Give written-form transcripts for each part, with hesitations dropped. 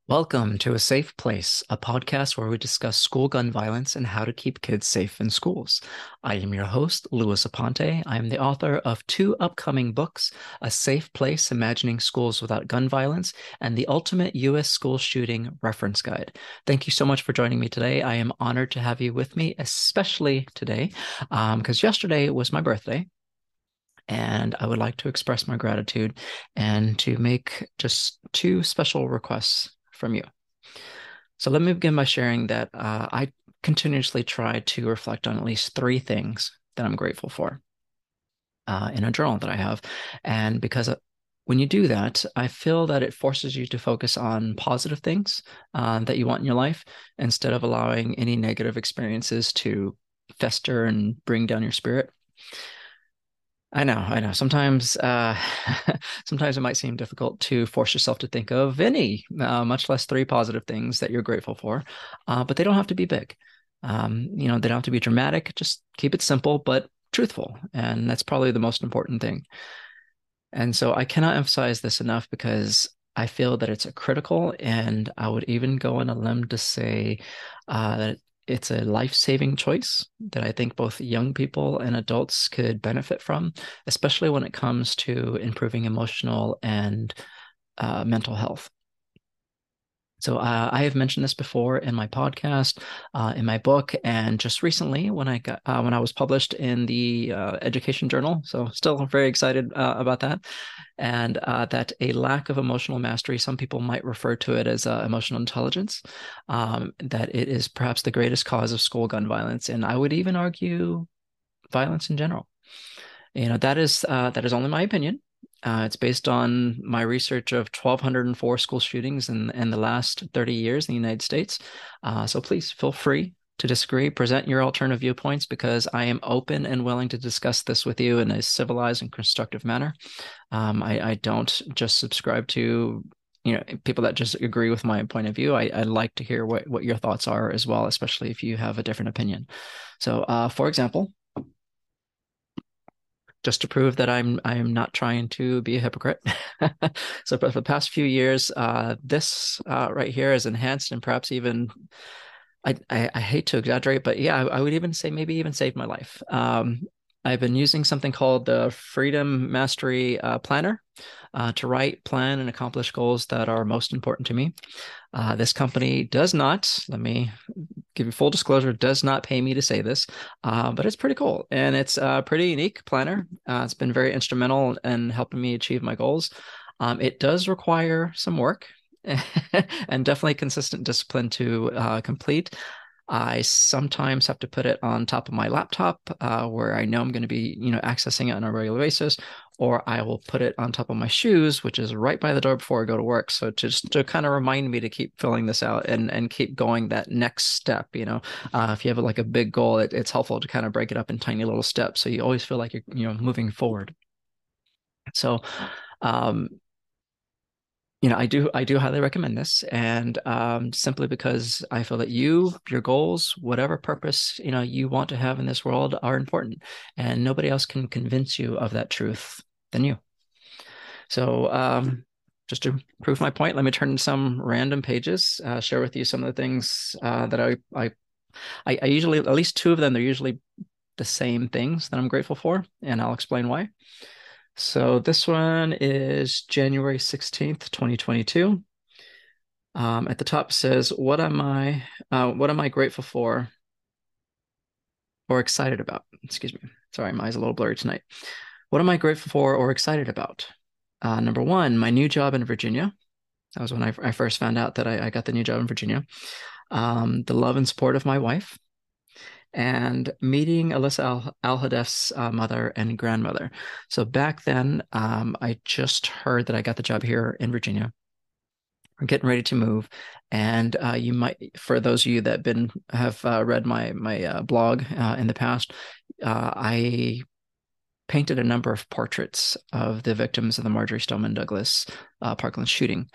Welcome to A Safe Place, a podcast where we discuss school gun violence and how to keep kids safe in schools. I am your host, Louis Aponte. I am the author of two upcoming books, A Safe Place, Imagining Schools Without Gun Violence, and the Ultimate U.S. School Shooting Reference Guide. Thank you so much for joining me today. I am honored to have you with me, especially today, because yesterday was my birthday. And I would like to express my gratitude and to make just two special requests from you. So let me begin by sharing that I continuously try to reflect on at least three things that I'm grateful for in a journal that I have. And because when you do that, I feel that it forces you to focus on positive things that you want in your life instead of allowing any negative experiences to fester and bring down your spirit. I know, I know. Sometimes, sometimes it might seem difficult to force yourself to think of any, much less three positive things that you're grateful for. But they don't have to be big. They don't have to be dramatic. Just keep it simple, but truthful. And that's probably the most important thing. And so I cannot emphasize this enough because I feel that it's a critical, and I would even go on a limb to say that it's a life-saving choice that I think both young people and adults could benefit from, especially when it comes to improving emotional and mental health. So I have mentioned this before in my podcast, in my book, and just recently when I was published in the Education Journal. So still very excited about that, and that a lack of emotional mastery, some people might refer to it as emotional intelligence, that it is perhaps the greatest cause of school gun violence, and I would even argue violence in general. That is only my opinion. It's based on my research of 1,204 school shootings in the last 30 years in the United States. So please feel free to disagree, present your alternative viewpoints, because I am open and willing to discuss this with you in a civilized and constructive manner. I don't just subscribe to people that just agree with my point of view. I like to hear what your thoughts are as well, especially if you have a different opinion. So, for example, just to prove that I'm not trying to be a hypocrite. So for the past few years, this right here is enhanced and perhaps even I hate to exaggerate, but yeah, I would even say maybe even saved my life. I've been using something called the Freedom Mastery Planner to write, plan, and accomplish goals that are most important to me. This company does not, let me give you full disclosure, does not pay me to say this, but it's pretty cool. And it's a pretty unique planner. It's been very instrumental in helping me achieve my goals. It does require some work and definitely consistent discipline to complete. I sometimes have to put it on top of my laptop where I know I'm going to be, accessing it on a regular basis, or I will put it on top of my shoes, which is right by the door before I go to work. So just to kind of remind me to keep filling this out and keep going that next step, if you have like a big goal, it's helpful to kind of break it up in tiny little steps. So you always feel like you're, moving forward. So, um, I do highly recommend this, and simply because I feel that your goals, whatever purpose you want to have in this world, are important, and nobody else can convince you of that truth than you. So, just to prove my point, let me turn to some random pages, share with you some of the things that I usually, at least two of them, they're usually the same things that I'm grateful for, and I'll explain why. So this one is January 16th, 2022. At the top says, what am I grateful for or excited about? Excuse me. Sorry, my eyes are a little blurry tonight. What am I grateful for or excited about? Number one, my new job in Virginia. That was when I first found out that I got the new job in Virginia. The love and support of my wife, and meeting Alyssa Al-Hadef's mother and grandmother. So back then, I just heard that I got the job here in Virginia. We're getting ready to move, and you might, for those of you that have read my blog in the past, I painted a number of portraits of the victims of the Marjory Stoneman Douglas Parkland shooting.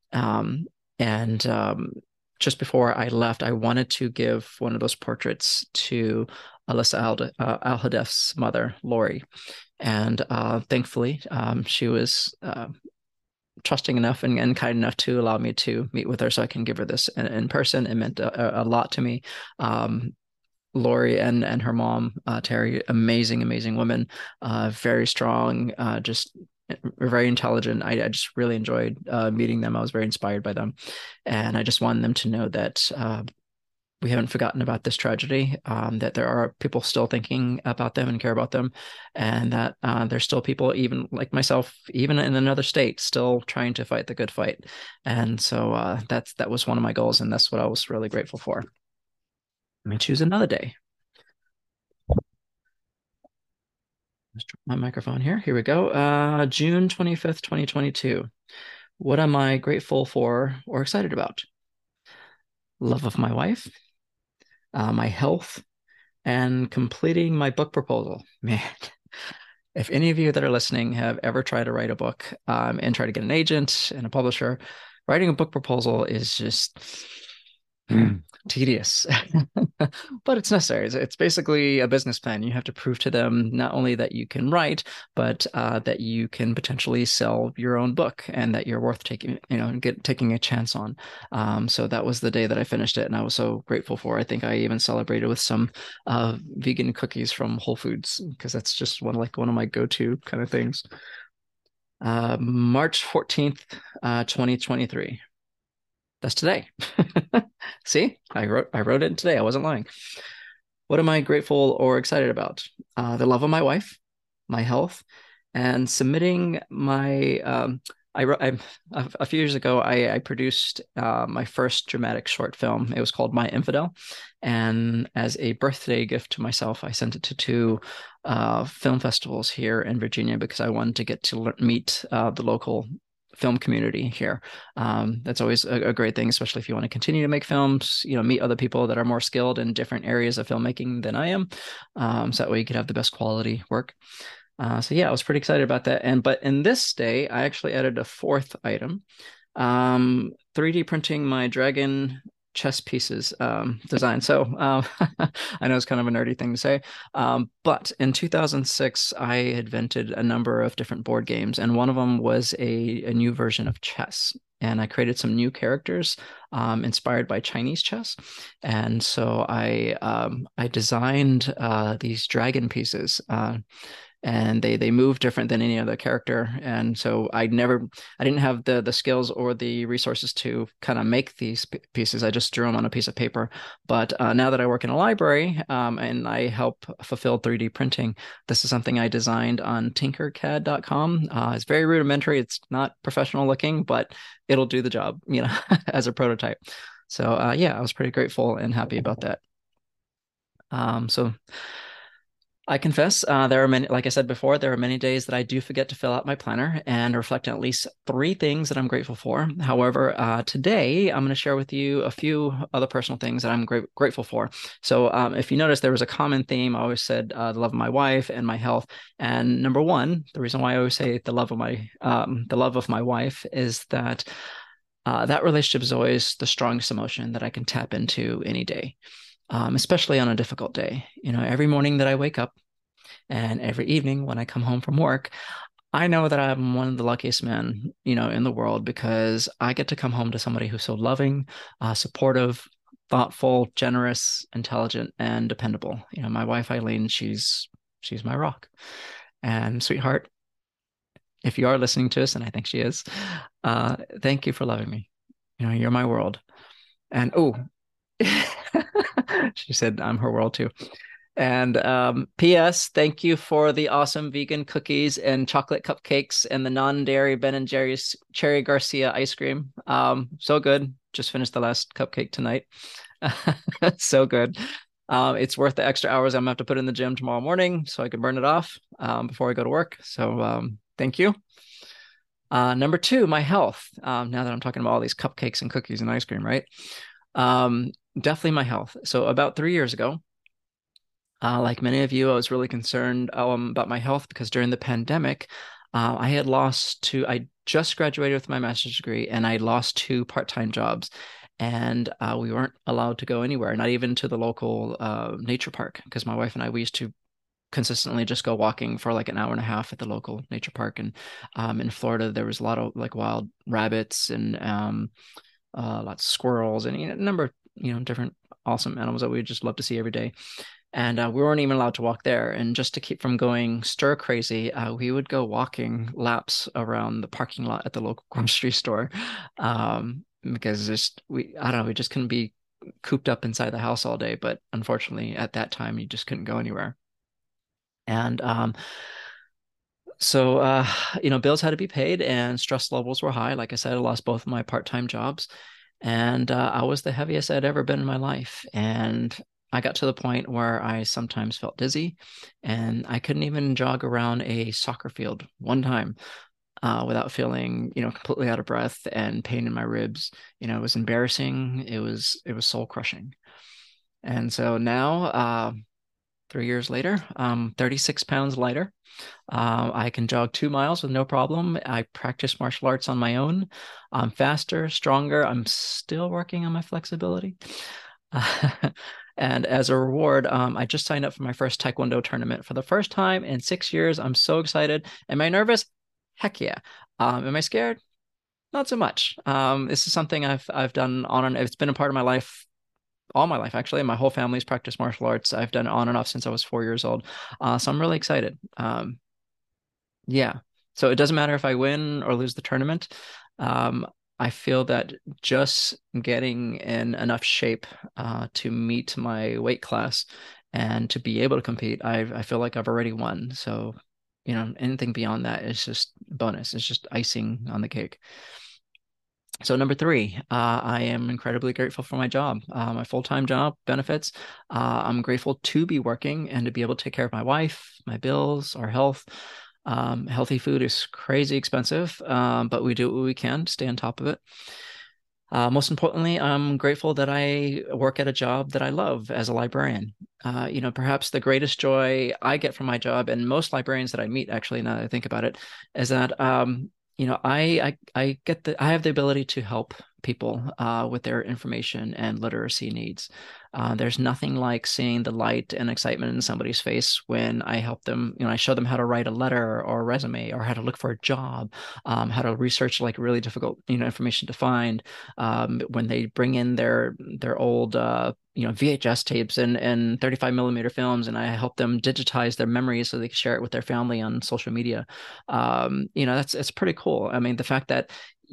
And just before I left, I wanted to give one of those portraits to Alyssa Al-Hadef's mother, Lori. And thankfully, she was trusting enough and kind enough to allow me to meet with her so I can give her this in person. It meant a lot to me. Lori and her mom, Terry, amazing woman, very strong, just very intelligent. I just really enjoyed meeting them. I was very inspired by them, and I just wanted them to know that we haven't forgotten about this tragedy, that there are people still thinking about them and care about them, and that there's still people, even like myself, even in another state, still trying to fight the good fight. And so that was one of my goals, and that's what I was really grateful for. Let me choose another day. Let's try my microphone here. Here we go. June 25th, 2022. What am I grateful for or excited about? Love of my wife, my health, and completing my book proposal. Man, if any of you that are listening have ever tried to write a book and try to get an agent and a publisher, writing a book proposal is just tedious, but it's necessary. It's basically a business plan. You have to prove to them not only that you can write, but that you can potentially sell your own book and that you're worth taking, taking a chance on. So that was the day that I finished it, and I was so grateful for. I think I even celebrated with some vegan cookies from Whole Foods because that's just one of my go-to kind of things. March 14th, 2023. That's today. See, I wrote it today. I wasn't lying. What am I grateful or excited about? The love of my wife, my health, and submitting my. A few years ago, I produced my first dramatic short film. It was called My Infidel, and as a birthday gift to myself, I sent it to two film festivals here in Virginia because I wanted to get to meet the local film community here. That's always a great thing, especially if you want to continue to make films, meet other people that are more skilled in different areas of filmmaking than I am. So that way you could have the best quality work. So yeah, I was pretty excited about that. But in this day, I actually added a fourth item, 3D printing my dragon chess pieces design. So I know it's kind of a nerdy thing to say, but in 2006, I invented a number of different board games, and one of them was a new version of chess. And I created some new characters inspired by Chinese chess. And so I designed these dragon pieces. And they move different than any other character. And so I didn't have the skills or the resources to kind of make these pieces. I just drew them on a piece of paper. But now that I work in a library and I help fulfill 3D printing, this is something I designed on tinkercad.com. It's very rudimentary. It's not professional looking, but it'll do the job, as a prototype. So yeah, I was pretty grateful and happy about that. So I confess, there are many, like I said before, there are many days that I do forget to fill out my planner and reflect on at least 3 things that I'm grateful for. However, today I'm going to share with you a few other personal things that I'm grateful for. So if you notice, there was a common theme. I always said the love of my wife and my health. And number one, the reason why I always say the love of my wife is that that relationship is always the strongest emotion that I can tap into any day. Especially on a difficult day. Every morning that I wake up and every evening when I come home from work, I know that I'm one of the luckiest men, in the world because I get to come home to somebody who's so loving, supportive, thoughtful, generous, intelligent, and dependable. My wife, Eileen, she's my rock. And sweetheart, if you are listening to us, and I think she is, thank you for loving me. You're my world. And oh, she said I'm her world too. And P.S. Thank you for the awesome vegan cookies and chocolate cupcakes and the non-dairy Ben and Jerry's Cherry Garcia ice cream. So good. Just finished the last cupcake tonight. So good. It's worth the extra hours I'm gonna have to put in the gym tomorrow morning so I can burn it off before I go to work. So thank you. Number 2, my health. Now that I'm talking about all these cupcakes and cookies and ice cream, right? Definitely my health. So about 3 years ago, like many of you, I was really concerned about my health because during the pandemic, I just graduated with my master's degree and I lost 2 part-time jobs. And we weren't allowed to go anywhere, not even to the local nature park, because my wife and I, we used to consistently just go walking for like an hour and a half at the local nature park. And in Florida, there was a lot of like wild rabbits and lots of squirrels and a number of different awesome animals that we just love to see every day. And we weren't even allowed to walk there. And just to keep from going stir crazy, we would go walking laps around the parking lot at the local grocery store, because I don't know, we just couldn't be cooped up inside the house all day. But unfortunately, at that time, you just couldn't go anywhere. And so, bills had to be paid and stress levels were high. Like I said, I lost both of my part-time jobs, and I was the heaviest I'd ever been in my life. And I got to the point where I sometimes felt dizzy, and I couldn't even jog around a soccer field one time without feeling, completely out of breath and pain in my ribs. It was embarrassing. It was soul crushing. And so now, 3 years later, 36 pounds lighter. I can jog 2 miles with no problem. I practice martial arts on my own. I'm faster, stronger. I'm still working on my flexibility. And as a reward, I just signed up for my first Taekwondo tournament for the first time in 6 years. I'm so excited. Am I nervous? Heck yeah. Am I scared? Not so much. This is something I've done on and it's been a part of my life all my life, actually. My whole family's practiced martial arts. I've done it on and off since I was 4 years old. So I'm really excited. Yeah. So it doesn't matter if I win or lose the tournament. I feel that just getting in enough shape to meet my weight class and to be able to compete, I feel like I've already won. So, anything beyond that is just bonus. It's just icing on the cake. So number three, I am incredibly grateful for my job, my full-time job, benefits. I'm grateful to be working and to be able to take care of my wife, my bills, our health. Healthy food is crazy expensive, but we do what we can to stay on top of it. Most importantly, I'm grateful that I work at a job that I love as a librarian. Perhaps the greatest joy I get from my job, and most librarians that I meet, actually, now that I think about it, is that I have the ability to help people with their information and literacy needs. There's nothing like seeing the light and excitement in somebody's face when I help them, I show them how to write a letter or a resume or how to look for a job, how to research like really difficult, information to find. When they bring in their old VHS tapes and 35 millimeter films, and I help them digitize their memories so they can share it with their family on social media. It's pretty cool. I mean, the fact that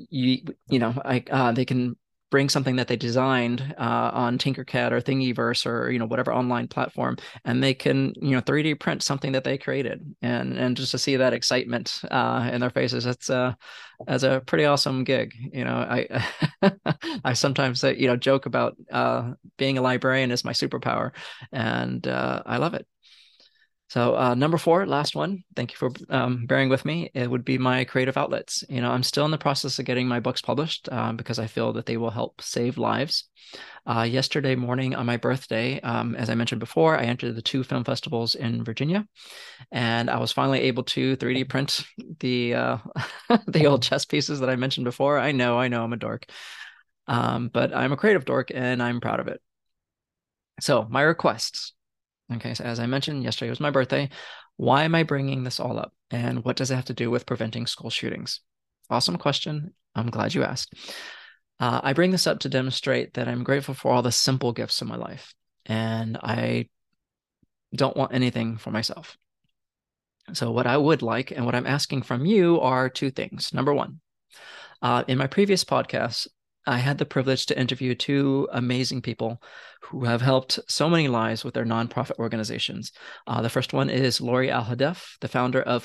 they can bring something that they designed on Tinkercad or Thingiverse or whatever online platform, and they can 3D print something that they created, and just to see that excitement in their faces, that's a pretty awesome gig. I I sometimes say, joke about being a librarian is my superpower, and I love it. So number four, last one. Thank you for bearing with me. It would be my creative outlets. I'm still in the process of getting my books published because I feel that they will help save lives. Yesterday morning on my birthday, as I mentioned before, I entered the 2 film festivals in Virginia, and I was finally able to 3D print the the old chess pieces that I mentioned before. I know, I'm a dork, but I'm a creative dork, and I'm proud of it. So my requests. Okay, so as I mentioned, yesterday was my birthday. Why am I bringing this all up? And what does it have to do with preventing school shootings? Awesome question. I'm glad you asked. I bring this up to demonstrate that I'm grateful for all the simple gifts in my life, and I don't want anything for myself. So what I would like and what I'm asking from you are 2 things. Number one, in my previous podcast, I had the privilege to interview 2 amazing people who have helped so many lives with their nonprofit organizations. The first one is Lori Alhadeff, the founder of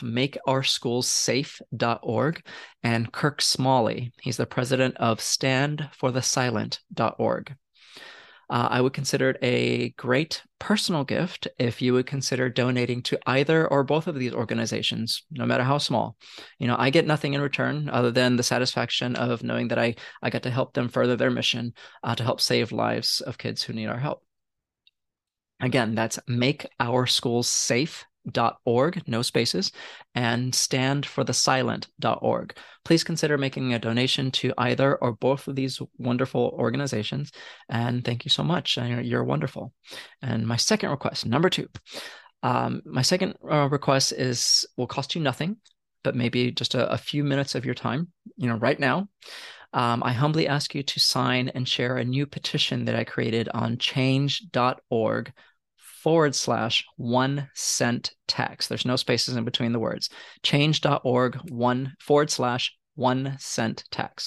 MakeOurSchoolsSafe.org, and Kirk Smalley. He's the president of StandForTheSilent.org. I would consider it a great personal gift if you would consider donating to either or both of these organizations, no matter how small. I get nothing in return other than the satisfaction of knowing that I got to help them further their mission to help save lives of kids who need our help. Again, that's MakeOurSchoolsSafe.org, no spaces, and StandForTheSilent.org. Please consider making a donation to either or both of these wonderful organizations. And thank you so much. You're wonderful. And my second request, number 2, My second request will cost you nothing, but maybe just a few minutes of your time, right now. I humbly ask you to sign and share a new petition that I created on change.org/1 cent tax. There's no spaces in between the words. Change.org/1 cent tax.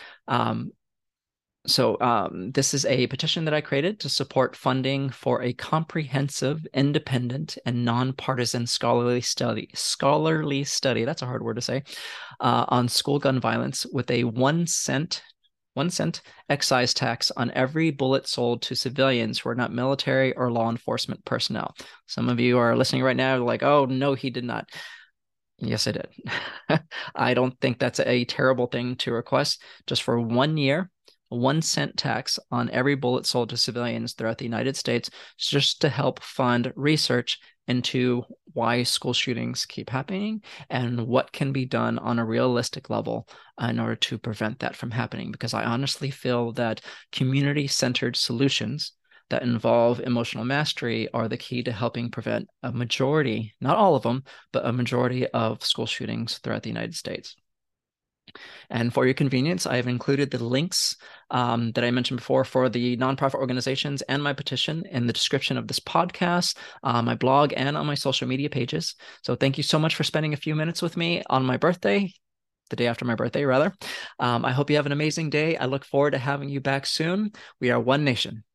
This is a petition that I created to support funding for a comprehensive, independent, and nonpartisan scholarly study. That's a hard word to say. On school gun violence with a 1 cent excise tax on every bullet sold to civilians who are not military or law enforcement personnel. Some of you are listening right now like, oh, no, he did not. Yes, I did. I don't think that's a terrible thing to request. Just for 1 year, a 1 cent tax on every bullet sold to civilians throughout the United States, just to help fund research into why school shootings keep happening and what can be done on a realistic level in order to prevent that from happening. Because I honestly feel that community-centered solutions that involve emotional mastery are the key to helping prevent a majority, not all of them, but a majority of school shootings throughout the United States. And for your convenience, I have included the links that I mentioned before for the nonprofit organizations and my petition in the description of this podcast, my blog, and on my social media pages. So thank you so much for spending a few minutes with me on my birthday, the day after my birthday, rather. I hope you have an amazing day. I look forward to having you back soon. We are one nation.